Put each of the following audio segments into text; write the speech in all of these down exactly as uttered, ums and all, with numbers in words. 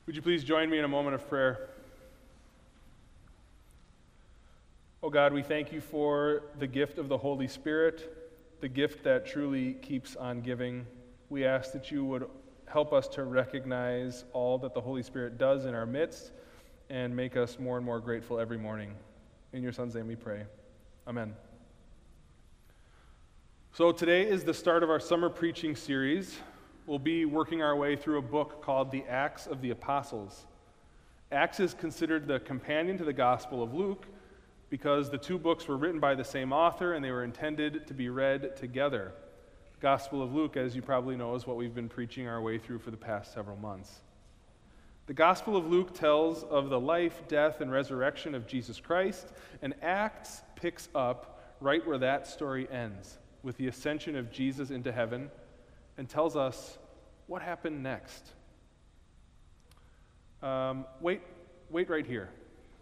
Would you please join me in a moment of prayer? Oh God, we thank you for the gift of the Holy Spirit, the gift that truly keeps on giving. We ask that you would help us to recognize all that the Holy Spirit does in our midst and make us more and more grateful every morning. In your Son's name we pray. Amen. So today is the start of our summer preaching series. We'll be working our way through a book called the Acts of the Apostles. Acts is considered the companion to the Gospel of Luke because the two books were written by the same author and they were intended to be read together. The Gospel of Luke, as you probably know, is what we've been preaching our way through for the past several months. The Gospel of Luke tells of the life, death, and resurrection of Jesus Christ, and Acts picks up right where that story ends, with the ascension of Jesus into heaven, and tells us what happened next. Um, wait, wait right here.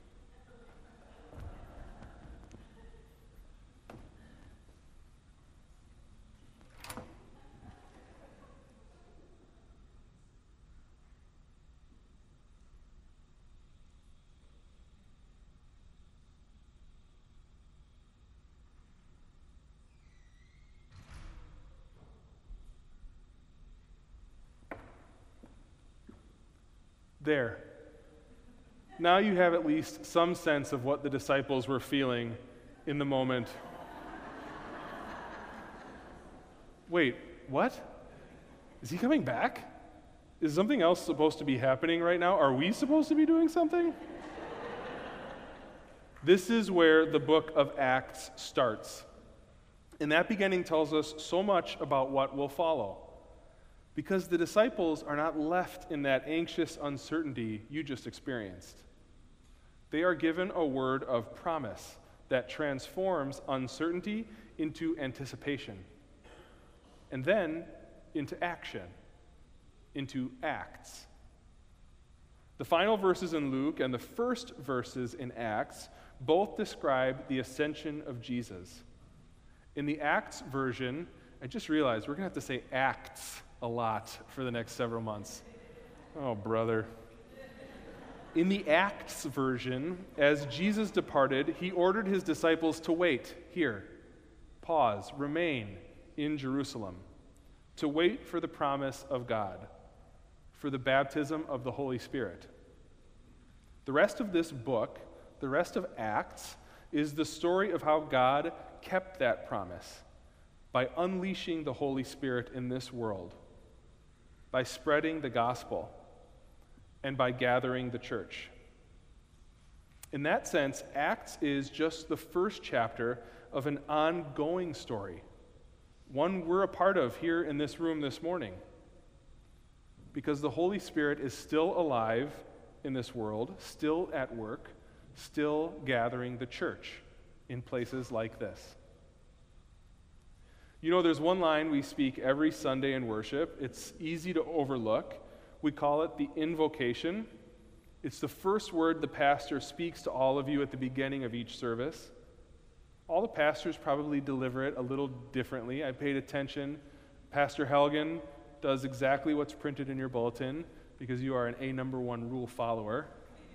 There. Now you have at least some sense of what the disciples were feeling in the moment. Wait, what? Is he coming back? Is something else supposed to be happening right now? Are we supposed to be doing something? This is where the book of Acts starts. And that beginning tells us so much about what will follow. Because the disciples are not left in that anxious uncertainty you just experienced. They are given a word of promise that transforms uncertainty into anticipation, and then into action, into Acts. The final verses in Luke and the first verses in Acts both describe the ascension of Jesus. In the Acts version, I just realized we're going to have to say Acts a lot for the next several months. Oh, brother. In the Acts version, as Jesus departed, he ordered his disciples to wait here, pause, remain in Jerusalem, to wait for the promise of God, for the baptism of the Holy Spirit. The rest of this book, the rest of Acts, is the story of how God kept that promise by unleashing the Holy Spirit in this world, by spreading the gospel, and by gathering the church. In that sense, Acts is just the first chapter of an ongoing story, one we're a part of here in this room this morning, because the Holy Spirit is still alive in this world, still at work, still gathering the church in places like this. You know, there's one line we speak every Sunday in worship. It's easy to overlook. We call it the invocation. It's the first word the pastor speaks to all of you at the beginning of each service. All the pastors probably deliver it a little differently. I paid attention. Pastor Helgen does exactly what's printed in your bulletin because you are an A number one rule follower.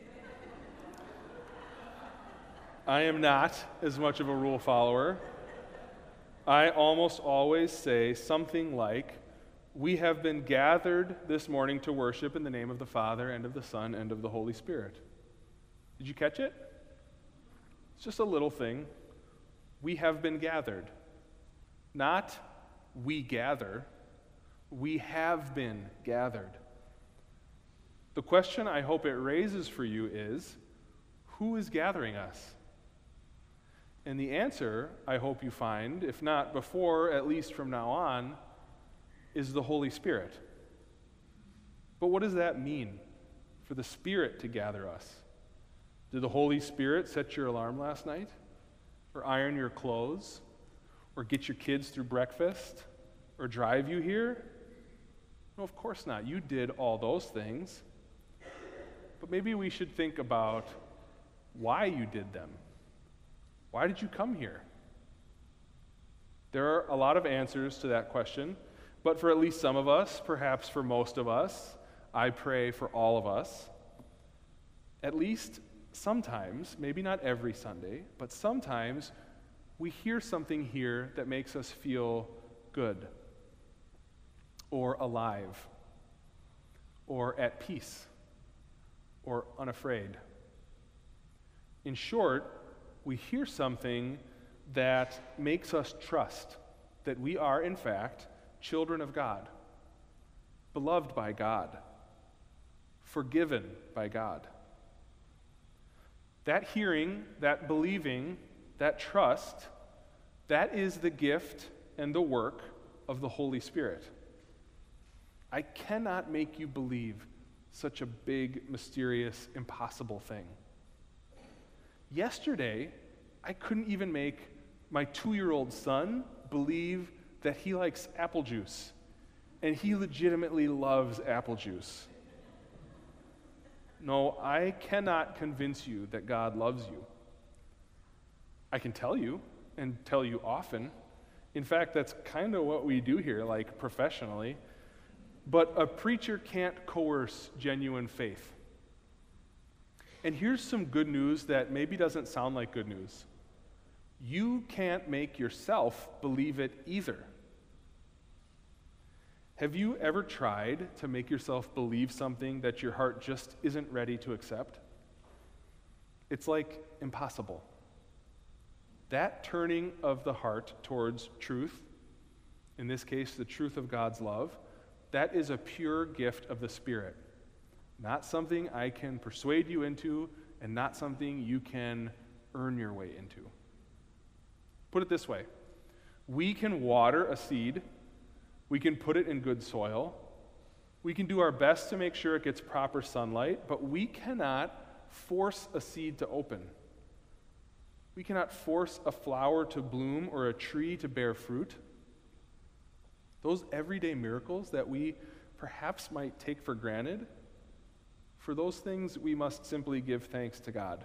I am not as much of a rule follower. I almost always say something like, we have been gathered this morning to worship in the name of the Father and of the Son and of the Holy Spirit. Did you catch it? It's just a little thing. We have been gathered. Not we gather. We have been gathered. The question I hope it raises for you is, who is gathering us? And the answer, I hope you find, if not before, at least from now on, is the Holy Spirit. But what does that mean for the Spirit to gather us? Did the Holy Spirit set your alarm last night? Or iron your clothes? Or get your kids through breakfast? Or drive you here? No, of course not. You did all those things. But maybe we should think about why you did them. Why did you come here? There are a lot of answers to that question, but for at least some of us, perhaps for most of us, I pray for all of us, at least sometimes, maybe not every Sunday, but sometimes we hear something here that makes us feel good, or alive, or at peace, or unafraid. In short, we hear something that makes us trust that we are, in fact, children of God, beloved by God, forgiven by God. That hearing, that believing, that trust, that is the gift and the work of the Holy Spirit. I cannot make you believe such a big, mysterious, impossible thing. Yesterday, I couldn't even make my two-year-old son believe that he likes apple juice, and he legitimately loves apple juice. No, I cannot convince you that God loves you. I can tell you, and tell you often. In fact, that's kind of what we do here, like professionally. But a preacher can't coerce genuine faith. And here's some good news that maybe doesn't sound like good news. You can't make yourself believe it either. Have you ever tried to make yourself believe something that your heart just isn't ready to accept? It's like impossible. That turning of the heart towards truth, in this case, the truth of God's love, that is a pure gift of the Spirit. Not something I can persuade you into, and not something you can earn your way into. Put it this way. We can water a seed. We can put it in good soil. We can do our best to make sure it gets proper sunlight, but we cannot force a seed to open. We cannot force a flower to bloom or a tree to bear fruit. Those everyday miracles that we perhaps might take for granted, for those things we must simply give thanks to God.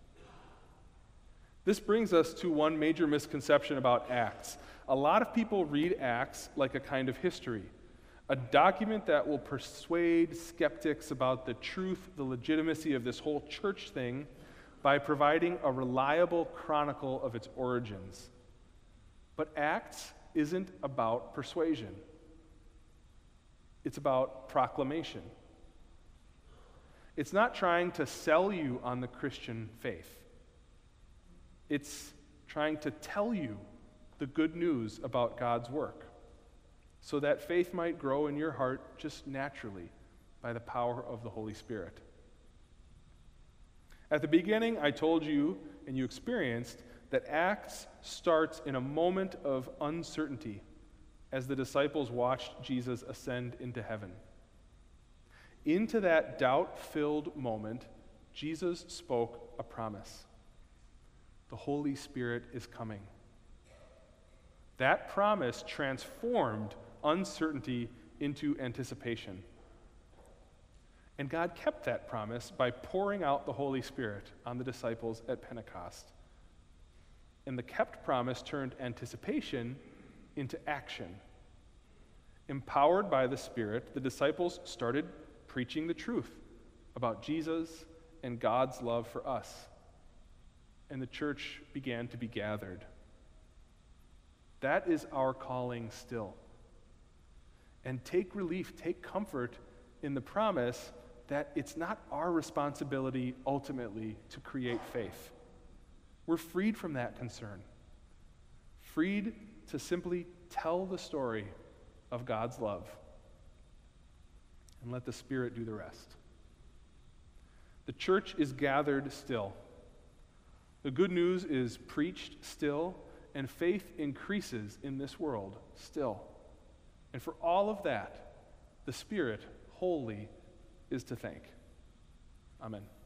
This brings us to one major misconception about Acts. A lot of people read Acts like a kind of history, a document that will persuade skeptics about the truth, the legitimacy of this whole church thing by providing a reliable chronicle of its origins. But Acts isn't about persuasion. It's about proclamation. It's not trying to sell you on the Christian faith. It's trying to tell you the good news about God's work so that faith might grow in your heart just naturally by the power of the Holy Spirit. At the beginning, I told you, and you experienced, that Acts starts in a moment of uncertainty as the disciples watched Jesus ascend into heaven. Into that doubt-filled moment, Jesus spoke a promise. The Holy Spirit is coming. That promise transformed uncertainty into anticipation. And God kept that promise by pouring out the Holy Spirit on the disciples at Pentecost. And the kept promise turned anticipation into action. Empowered by the Spirit, the disciples started preaching the truth about Jesus and God's love for us. And the church began to be gathered. That is our calling still. And take relief, take comfort in the promise that it's not our responsibility ultimately to create faith. We're freed from that concern. Freed to simply tell the story of God's love. And let the Spirit do the rest. The church is gathered still. The good news is preached still, and faith increases in this world still. And for all of that, the Spirit, wholly, is to thank. Amen.